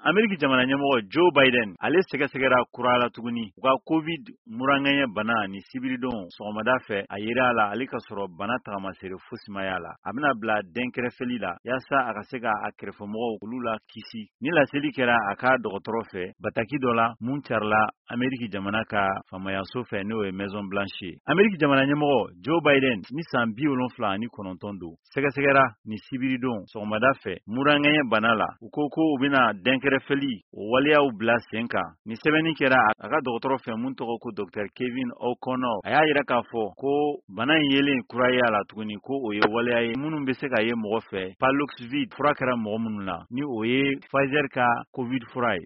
Amerika jamana ɲɛmɔgɔ Joe Biden ale sɛgɛsɛgɛra kura la tuguni u ka COVID murangɛɲɛ bana ni sibiridon sɔgɔmada fɛ a yera la ale ka sɔrɔ bana tagamasere fosimaya la a bɛna bila den kɛrɛfɛli la yaasa a ka se ka a kɛrɛfɛmɔgɔw olu la kisi ni laseli kɛra a ka dɔgɔtɔrɔ fɛ bataki dɔ la mun carila Amerika jamana ka famayaso fɛ n'o ye Maison Blanche. Amerika jamana ɲɛmɔgɔ Joe Biden ni san 79 don sɛgɛsɛgɛra ni sibiridon sɔgɔmada fɛ murangɛɲɛ bana la u ko u bɛna den kɛrɛfɛli o waleyaw bila sen kan ni sɛbɛnni kɛra a ka dɔgɔtɔrɔ fɛ mun tɔgɔ ko Dr. Kevin O'Connor a y'a yira k'a fɔ ko bana in yelen kuraya la tuguni ko o ye waleya ye minnu bɛ se ka ye mɔgɔ fɛ Paxlovid fura kɛra mɔgɔ minnu na ni o ye Pfizer ka COVID fura ye